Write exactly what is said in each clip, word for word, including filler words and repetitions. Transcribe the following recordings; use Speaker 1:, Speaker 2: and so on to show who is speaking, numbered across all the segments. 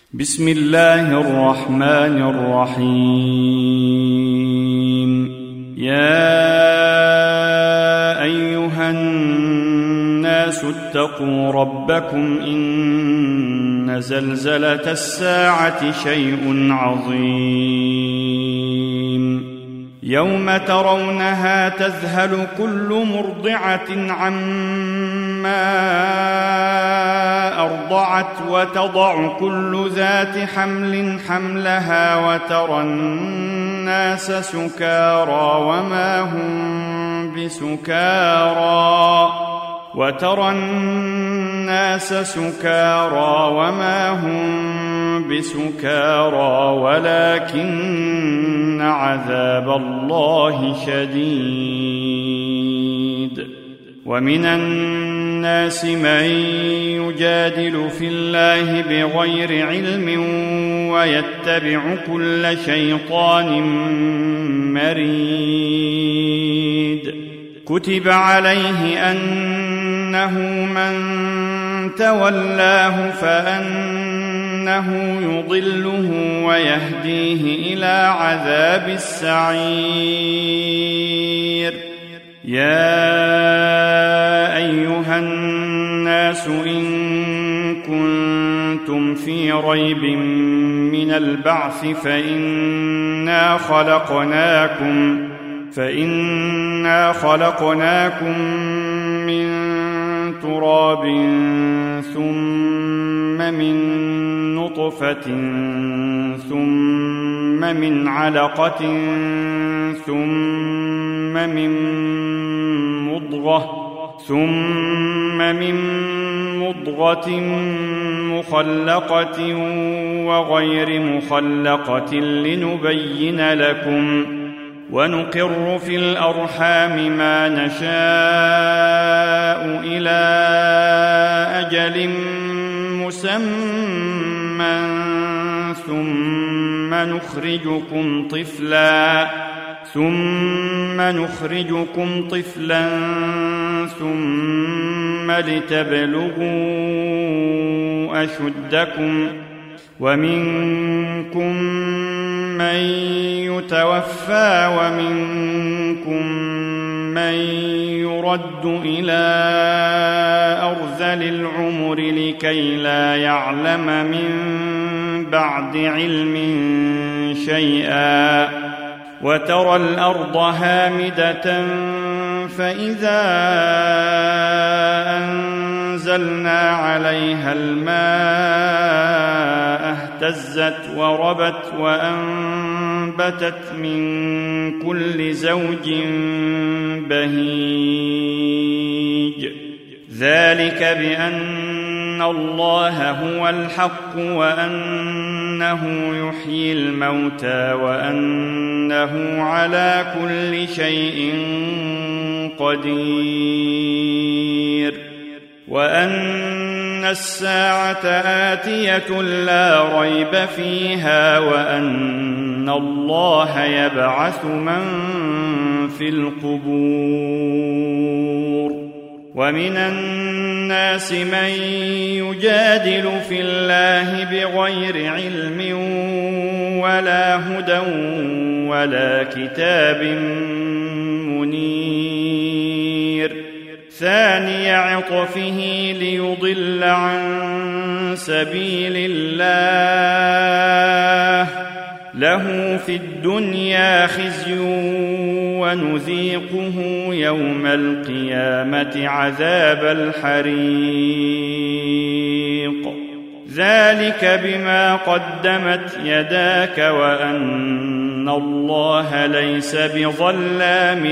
Speaker 1: بسم الله الرحمن الرحيم. يا أيها الناس اتقوا ربكم إن زلزلة الساعة شيء عظيم يوم ترونها تذهل كل مرضعة عما أرضعت وتضع كل ذات حمل حملها وترى الناس سكارى وما هم بسكارى وترى الناس سكارى وما هم بسكارى ولكن عذاب الله شديد. ومن الناس من يجادل في الله بغير علم ويتبع كل شيطان مريد. كتب عليه أنه من تولاه فأنه يضله ويهديه إلى عذاب السعير. يا أيها الناس إن كنتم في ريب من البعث فإنا خلقناكم فإنا خلقناكم من تراب ثم من نطفة ثم من علقة ثم من مضغة ثم من مضغة مخلقة وغير مخلقة لنبين لكم ونقر في الأرحام ما نشاء إلى أجل مسمى ثم نخرجكم طفلا ثم نخرجكم طفلا ثم لتبلغوا أشدكم ومنكم من يتوفى ومنكم من يرد إلى أرذل العمر لكي لا يعلم من بعد علم شيئا. وترى الأرض هامدة فإذا أنزلنا عليها الماء اهتزت وربت وأنبتت من كل زوج بهيج. ذلك بأن الله هو الحق وأنه يحيي الموتى وأنه على كل شيء قدير وأن الساعة آتية لا ريب فيها وأن الله يبعث من في القبور. ومن الناس من يجادل في الله بغير علم ولا هدى ولا كتاب منير. ثاني عطفه ليضل عن سبيل الله له في الدنيا خزي ونذيقه يوم القيامة عذاب الحريق. ذلك بما قدمت يداك وأن الله ليس بظلام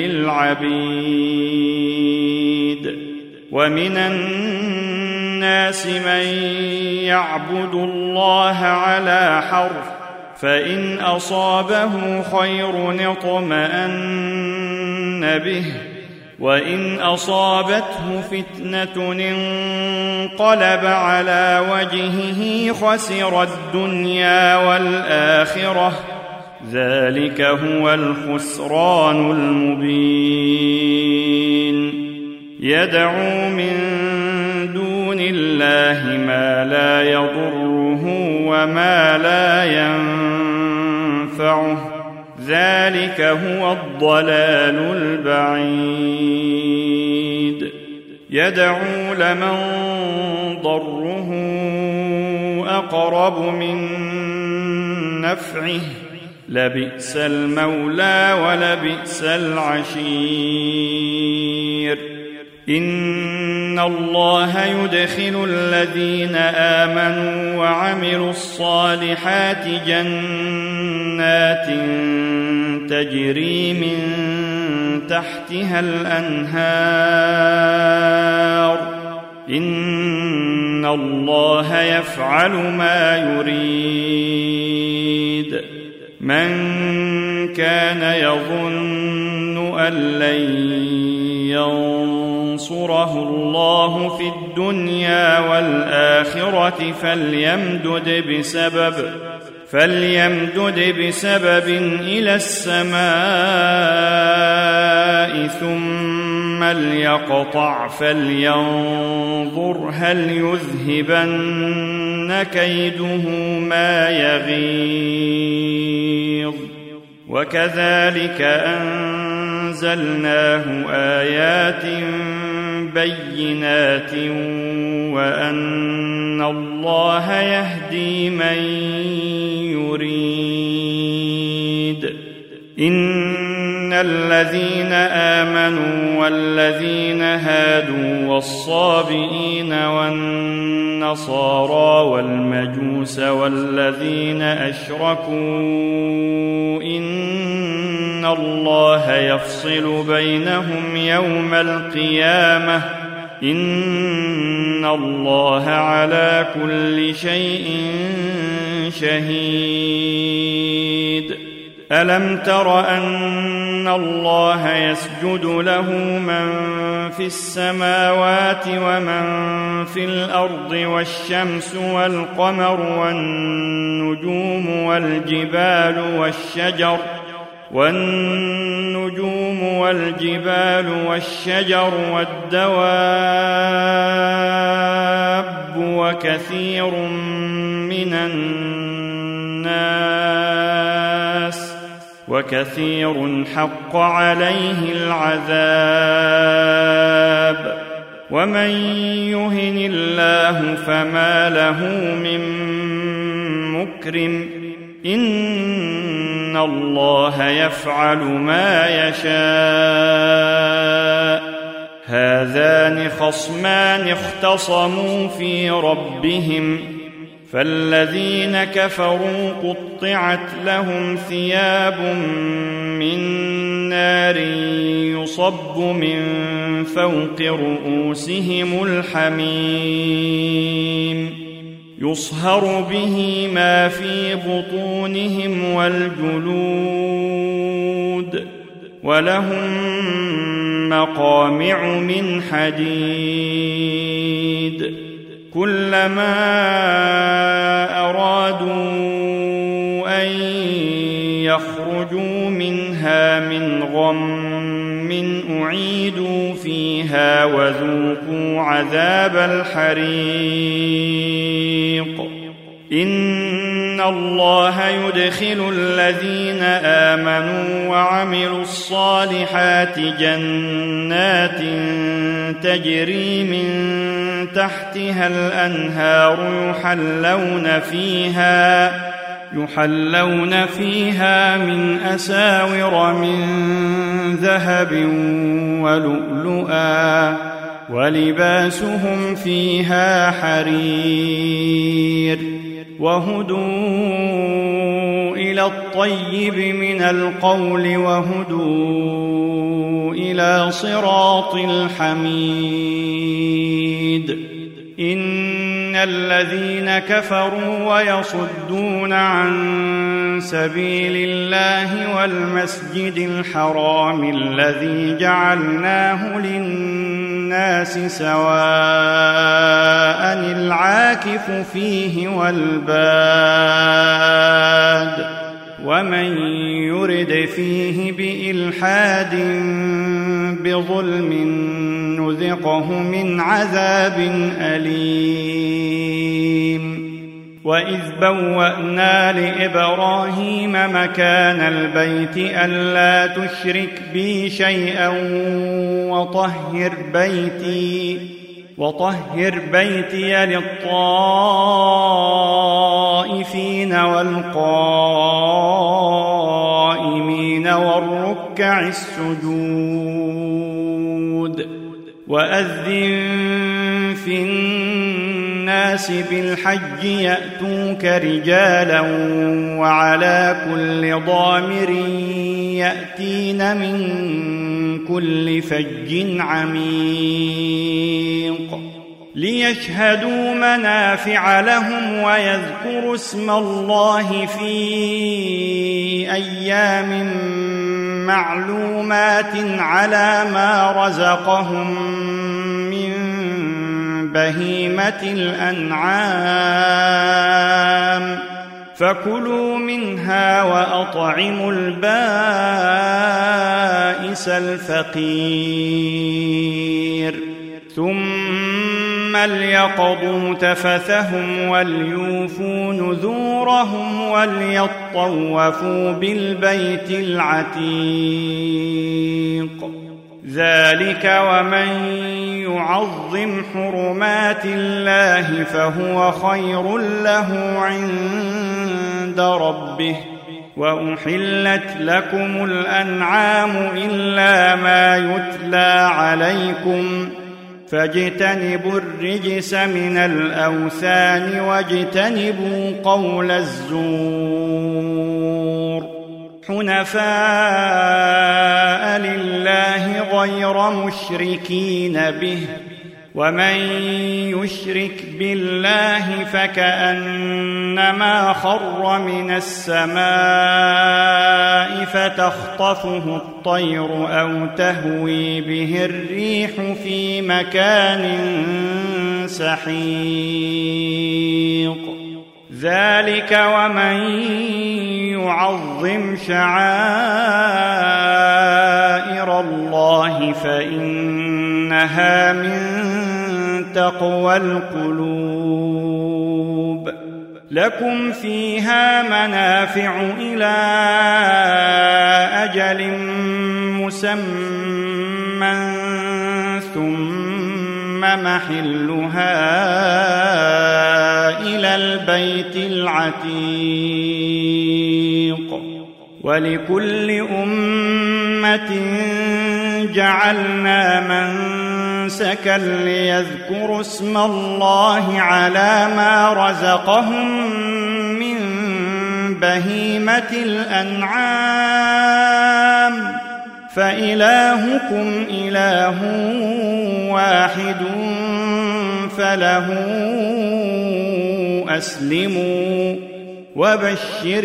Speaker 1: للعبيد. ومن الناس من يعبد الله على حرف فإن أصابه خير اطمأن به وإن أصابته فتنة انقلب على وجهه خسر الدنيا والآخرة ذلك هو الخسران المبين. يدعو من دون الله ما لا يضره يضره وما لا ينفعه، ذلك هو الضلال البعيد. يدعو لمن ضره أقرب من نفعه، لبئس المولى ولبئس العشير. إن الله يدخل الذين آمنوا وعملوا الصالحات جنات تجري من تحتها الأنهار، إن الله يفعل ما يريد. من كان يظن أن لن ينصره الله في الدنيا والآخرة فليمدد بسبب فليمدد بسبب إلى السماء ثم ليقطع فلينظر هل يذهبن كيده ما يغيظ. وكذلك أنزلناه آيات بينات وأن الله يهدي من يريد. إن الذين آمنوا والذين هادوا والصابئين والنصارى والمجوس والذين أشركوا إن الله يفصل بينهم يوم القيامة، إن الله على كل شيء شهيد. ألم تر أن الله يسجد له من في السماوات ومن في الأرض والشمس والقمر والنجوم والجبال والشجر والنجوم والجبال والشجر والدواب وكثير من الناس وكثير حق عليه العذاب. ومن يهن الله فما له من مكرم، إن الله يفعل ما يشاء. هذان خصمان اختصموا في ربهم، فالذين كفروا قطعت لهم ثياب من نار يصب من فوق رؤوسهم الحميم يصهر به ما في بطونهم والجلود، ولهم مقامع من حديد. كلما أرادوا أن يخرجوا منها من غم أعيدوا فيها وذوقوا عذاب الحريق. إن الله يدخل الذين آمنوا وعملوا الصالحات جنات تجري من تحتها الأنهار يحلون فيها يحلون فيها من أساور من ذهب ولؤلؤا ولباسهم فيها حرير. وهدوا إلى الطيب من القول وهدوا إلى صراط الحميد. إن الذين كفروا ويصدون عن سبيل الله والمسجد الحرام الذي جعلناه للناس سواء العاكف فيه والباد، ومن يرد فيه بإلحاد بظلم نذقه من عذاب أليم. وإذ بوأنا لإبراهيم مكان البيت ألا تشرك بي شيئا وطهر بيتي وطهر بيتي للطائفين والقائمين والركع السجود وأذن في الناس بالحج يأتوك رجالا وعلى كل ضامر يأتين من كل فج عميق ليشهدوا منافع لهم ويذكروا اسم الله في أيام معلومات على ما رزقهم من بهيمة الأنعام فكلوا منها وأطعموا البائس الفقير ثم ليقضوا تفثهم وليوفوا نذورهم وليطوفوا بالبيت العتيق ذلك ومن يعظم حرمات الله فهو خير له عند ربه وأحلت لكم الأنعام إلا ما يتلى عليكم فاجتنبوا الرجس من الأوثان واجتنبوا قول الزور حنفاء لله غير مشركين به ومن يشرك بالله فكأنما خر من السماء فتخطفه الطير أو تهوي به الريح في مكان سحيق ذلك ومن يعظم شعائر الله فإنها من تقوى القلوب لكم فيها منافع إلى أجل مسمى ثم محلها إلى البيت العتيق ولكل أمة جعلنا منسكا ليذكروا اسم الله على ما رزقهم من بهيمة الأنعام فإلهكم إله واحد فله أسلموا وبشر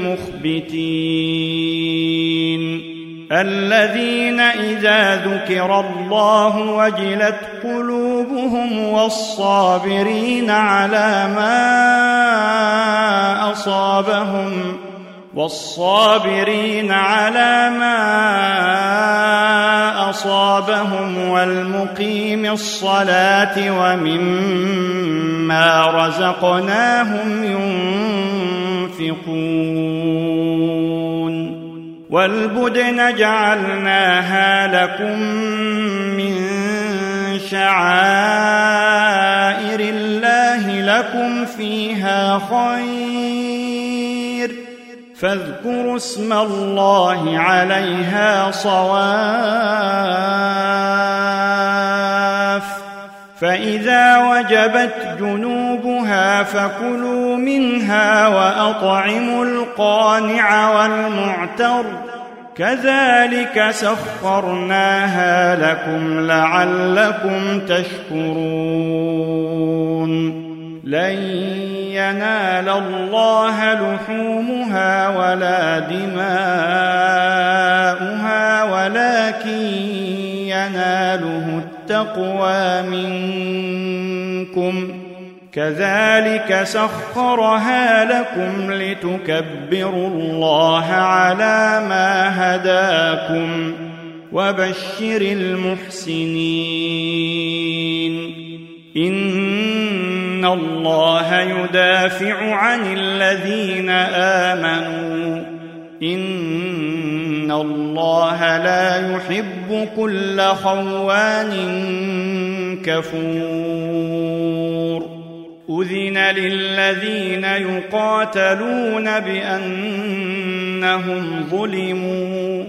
Speaker 1: المخبتين الذين إذا ذكر الله وجلت قلوبهم والصابرين على ما أصابهم والصابرين على ما أصابهم والمقيم الصلاة ومما رزقناهم ينفقون والبدن جعلناها لكم من شعائر الله لكم فيها خير فاذكروا اسم الله عليها صواف فإذا وجبت جنوبها فكلوا منها وأطعموا القانع والمعتر كذلك سخرناها لكم لعلكم تشكرون لن ينال الله لحومها ولا دماؤها ولكن يناله التقوى منكم كذلك سخرها لكم لتكبروا الله على ما هداكم وبشر المحسنين إن إن الله يدافع عن الذين آمنوا إن الله لا يحب كل خوان كفور أذن للذين يقاتلون بأنهم ظلموا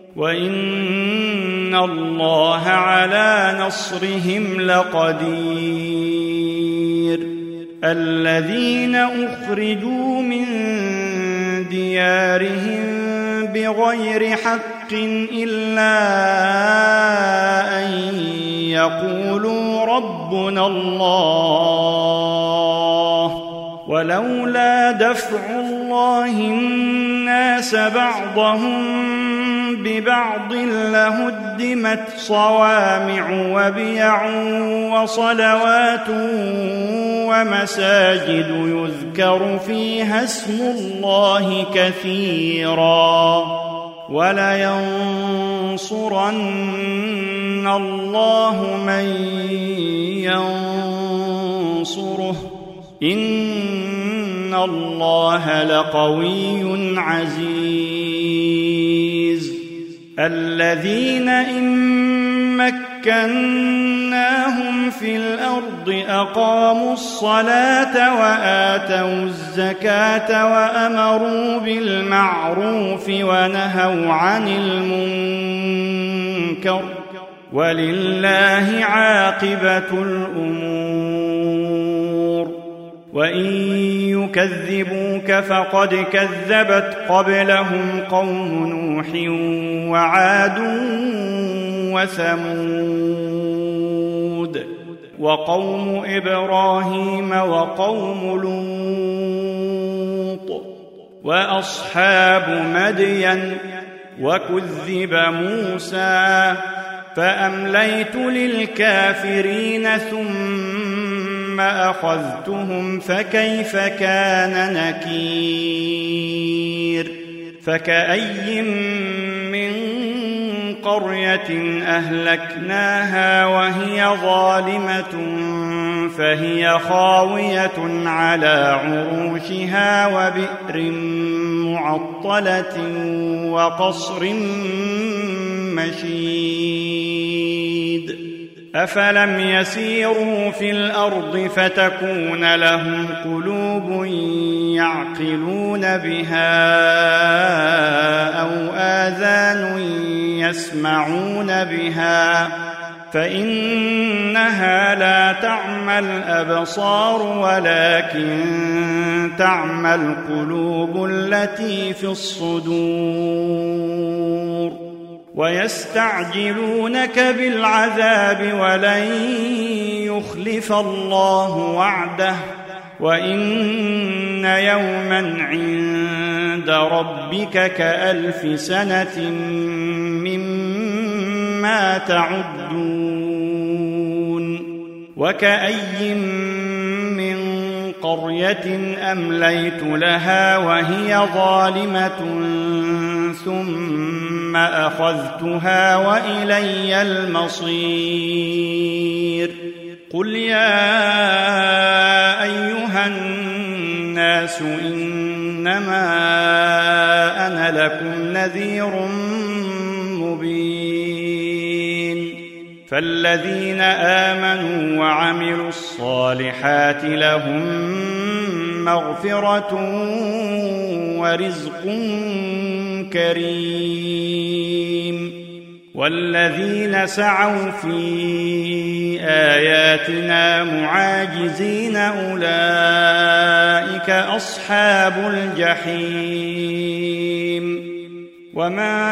Speaker 1: وإن الله على نصرهم لقدير الذين أخرجوا من ديارهم بغير حق إلا أن يقولوا ربنا الله ولولا دفع الله الناس بعضهم ببعض لهدمت صوامع وبيع وصلوات ومساجد يذكر فيها اسم الله كثيرا ولينصرن الله من ينصره إن الله لقوي عزيز الذين إن مكناهم في الأرض أقاموا الصلاة وآتوا الزكاة وأمروا بالمعروف ونهوا عن المنكر ولله عاقبة الأمور وإن يكذبوك فقد كذبت قبلهم قوم نوح وعاد وثمود وقوم إبراهيم وقوم لوط وأصحاب مدين وكذب موسى فأمليت للكافرين ثم أخذتهم فكيف كان نكير فكأي من قرية أهلكناها وهي ظالمة فهي خاوية على عروشها وبئر معطلة وقصر مشيد أفلم يسيروا في الأرض فتكون لهم قلوب يعقلون بها أو آذان يسمعون بها فإنها لا تعمى الأبصار ولكن تعمى القلوب التي في الصدور ويستعجلونك بالعذاب ولن يخلف الله وعده وإن يوما عند ربك كألف سنة مما تعدون وكأي من قرية أمليت لها وهي ظالمة ثم أخذتها وإلي المصير قل يا أيها الناس إنما أنا لكم نذير مبين فالذين آمنوا وعملوا الصالحات لهم مغفرة ورزق كريم والذين سعوا في آياتنا معاجزين أولئك أصحاب الجحيم وما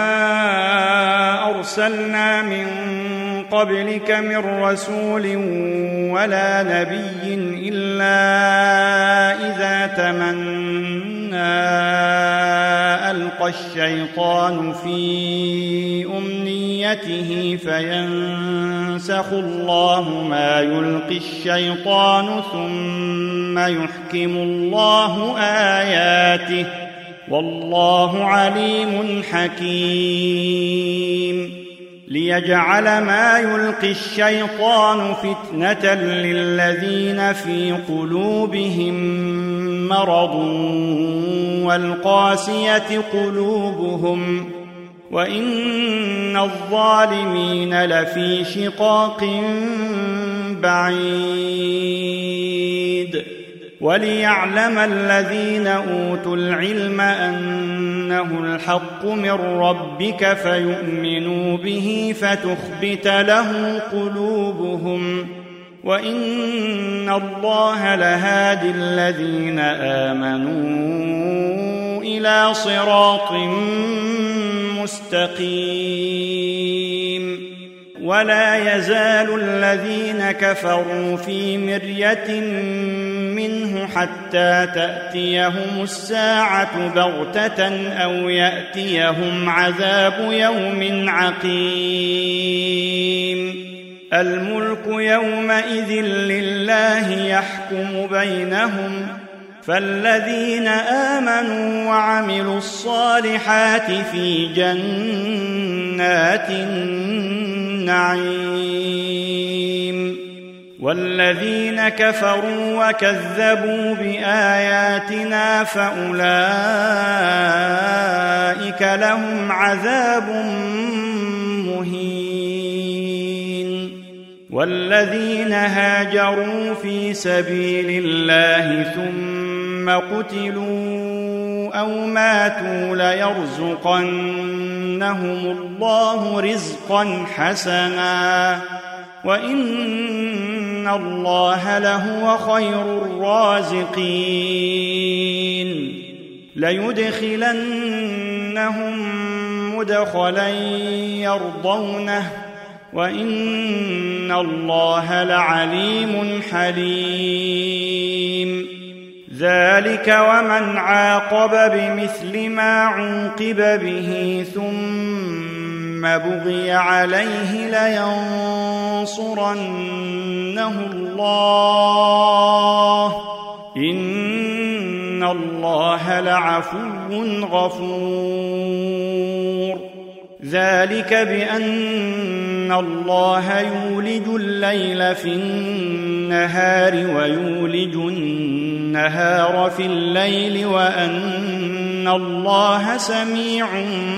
Speaker 1: أرسلنا من قبلك من رسول ولا نبي إلا إذا تمنى ألقى الشيطان في أمنيته فينسخ الله ما يلقي الشيطان ثم يحكم الله آياته والله عليم حكيم ليجعل ما يلقي الشيطان فتنة للذين في قلوبهم مرض والقاسية قلوبهم وإن الظالمين لفي شقاق بعيد وليعلم الذين أوتوا العلم أنه الحق من ربك فيؤمنوا به فتخبت له قلوبهم وإن الله لهادي الذين آمنوا إلى صراط مستقيم ولا يزال الذين كفروا في مرية منه حتى تأتيهم الساعة بغتة أو يأتيهم عذاب يوم عقيم الملك يومئذ لله يحكم بينهم فالذين آمنوا وعملوا الصالحات في جنات النعيم والذين كفروا وكذبوا بآياتنا فأولئك لهم عذاب مهين والذين هاجروا في سبيل الله ثم قتلوا أو ماتوا ليرزقنهم الله رزقا حسنا وإن الله لهو خير الرازقين ليدخلنهم مدخلا يرضونه وإن الله لعليم حليم ذلك ومن عاقب بمثل ما عوقب به ثم بغي عليه لينصرنه الله إن الله لعفو غفور ذلك بأن الله يولج الليل في النهار ويولج النهار في الليل وأن الله سميع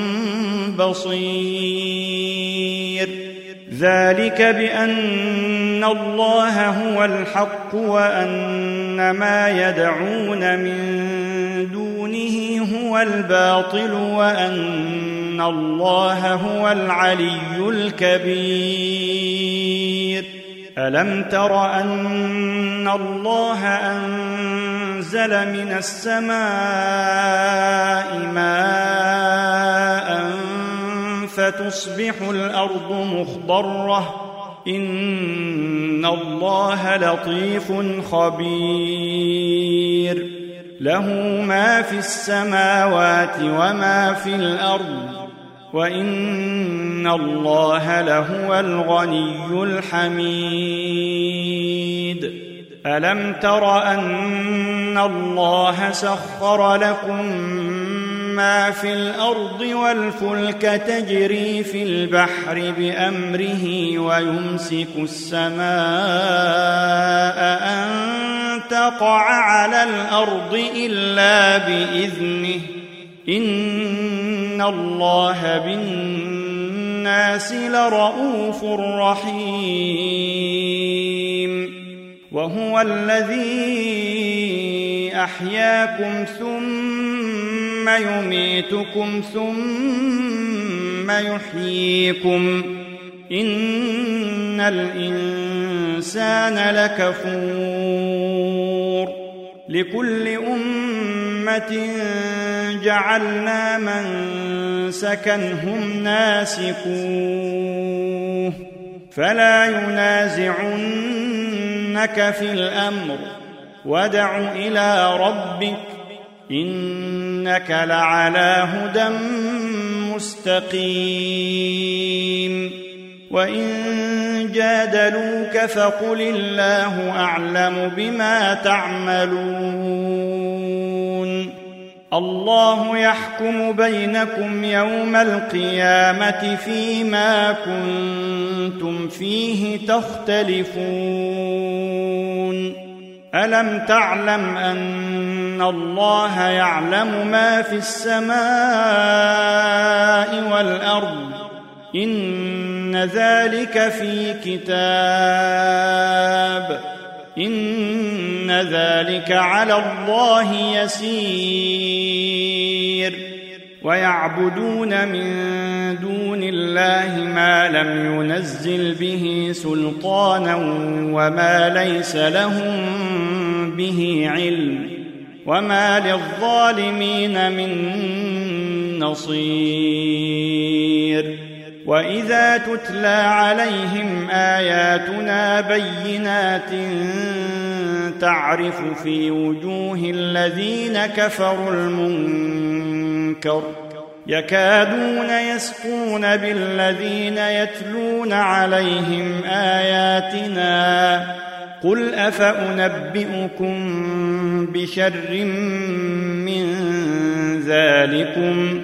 Speaker 1: بصير ذلك بأن الله هو الحق وأن ما يدعون من دونه هو الباطل وأن الله هو العلي الكبير ألم تر أن الله أنزل من السماء ماء فتصبح الأرض مخضرة إن الله لطيف خبير له ما في السماوات وما في الأرض وإن الله لهو الغني الحميد ألم تر أن الله سخر لكم ما في الأرض والفلك تجري في البحر بأمره ويمسك السماء أن تقع على الأرض إلا بإذنه إن الله بالناس لرؤوف رحيم وهو الذي أحياكم ثم يميتكم ثم يحييكم إن الإنسان لكفور لكل أمة جعلنا منسكا هم ناسكوه فلا ينازعنك في الأمر وادع إلى ربك إنك لعلى هدى مستقيم وإن جادلوك فقل الله أعلم بما تعملون الله يحكم بينكم يوم القيامة فيما كنتم فيه تختلفون ألم تعلم أن الله يعلم ما في السماء والأرض إن ذلك في كتاب إن ذلك على الله يسير ويعبدون من دون الله ما لم ينزل به سلطانا وما ليس لهم به علم وما للظالمين من نصير وإذا تتلى عليهم آياتنا بينات تعرف في وجوه الذين كفروا المنكر يكادون يسقون بالذين يتلون عليهم آياتنا قل أفأنبئكم بشر من ذلكم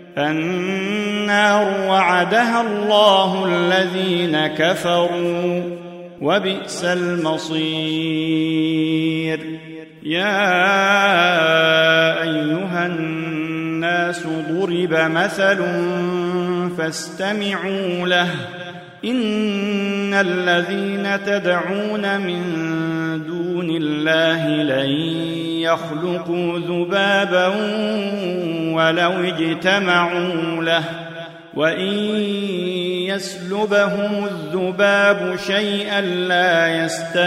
Speaker 1: النار وعدها الله الذين كفروا وبئس المصير يا أيها الناس ضرب مثل فاستمعوا له إن الذين تدعون من دون الله لن يخلقوا ذبابا ولو اجتمعوا له وإن يسلبهم الذباب شيئا لا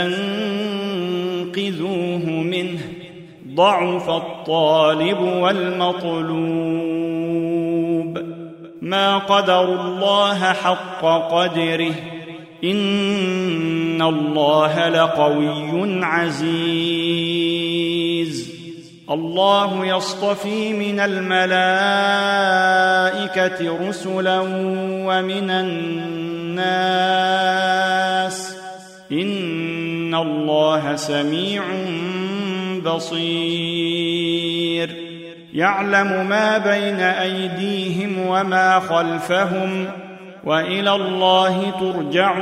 Speaker 1: يستنقذوه منه ضعف الطالب والمطلوب ما قدروا الله حق قدره إن الله لقوي عزيز الله يصطفي من الملائكة رسلا ومن الناس إن الله سميع بصير يعلم ما بين أيديهم وما خلفهم وإلى الله ترجع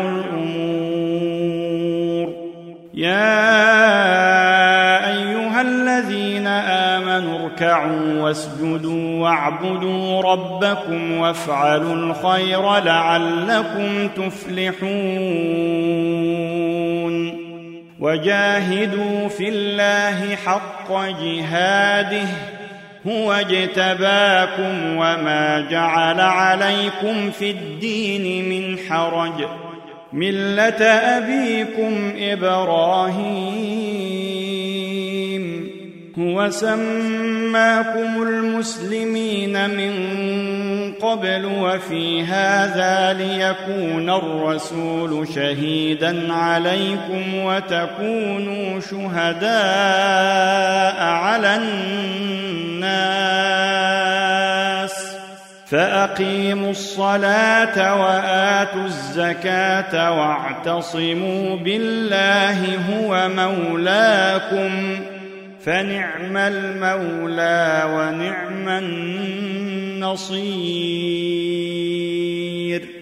Speaker 1: الأمور يا أيها الذين آمنوا اركعوا واسجدوا واعبدوا ربكم وافعلوا الخير لعلكم تفلحون وجاهدوا في الله حق جهاده هو اجتباكم وما جعل عليكم في الدين من حرج ملة أبيكم إبراهيم هو سماكم المسلمين من قبل وفي هذا ليكون الرسول شهيدا عليكم وتكونوا شهداء على الناس فأقيموا الصلاة وآتوا الزكاة واعتصموا بالله هو مولاكم فنعم المولى ونعم النصير